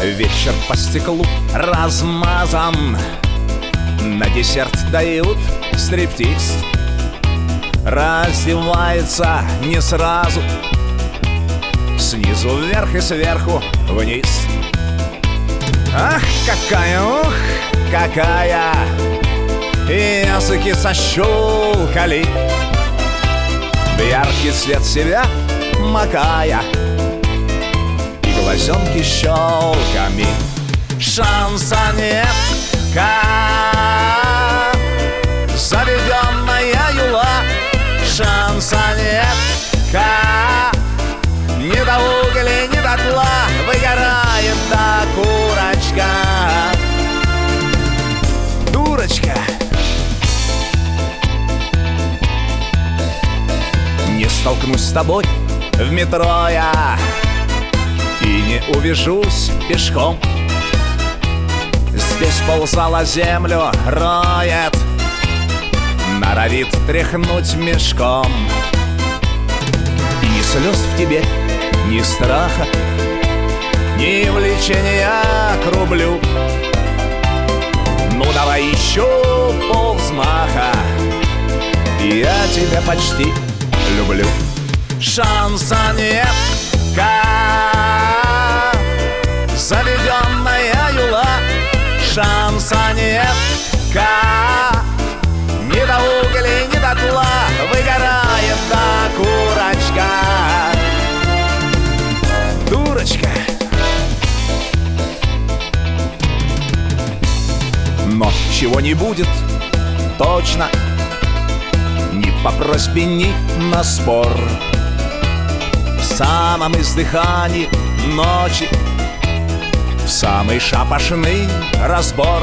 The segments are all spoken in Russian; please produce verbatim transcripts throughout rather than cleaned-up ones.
Вечер по стеклу размазан, на десерт дают стриптиз. Раздевается не сразу, снизу вверх и сверху вниз. Ах, какая, ух, какая! И языки сощелкали, в яркий свет себя макая, и глазенки щелками. Шанса нет, как заведенная юла. Шанса нет, как ни до угля, ни до тла выгорает та курочка. Дурочка. Не столкнусь с тобой в метро я и не увижусь пешком. Здесь ползала землю роет, норовит тряхнуть мешком. И ни слез в тебе, ни страха, ни влечения к рублю. Ну давай еще полвзмаха, я тебя почти люблю. Шанса нет, как заведенная юла. Шанса нет, как ни до угля, ни до тла выгорает та курочка. Дурочка. Но чего не будет точно, ни по просьбе, ни на спор. В самом издыхании ночи, в самый шапошный разбор,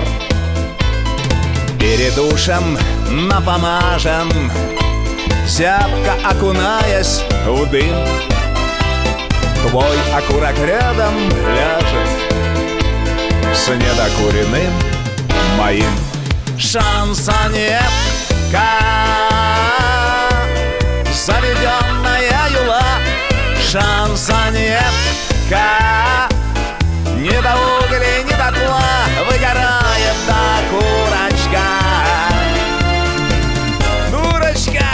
перед душем напомажен, зябко окунаясь в дым, твой окурок рядом ляжет с недокуренным моим. Шанса нет, как заведенная юла. Шанса нет, как ни до угля, ни до тла выгорает та курочка. Дурочка.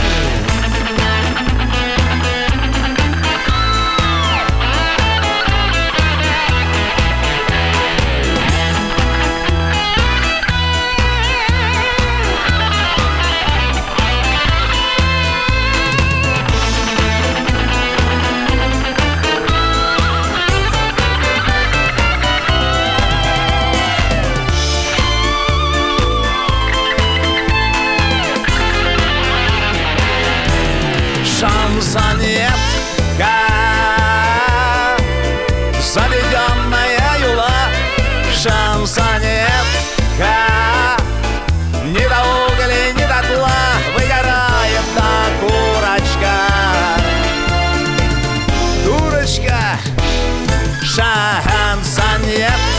Шанса нет, как заведенная юла. Шанса нет, как ни до угля, ни до тла выгорает та курочка. Дурочка. Шанса нет,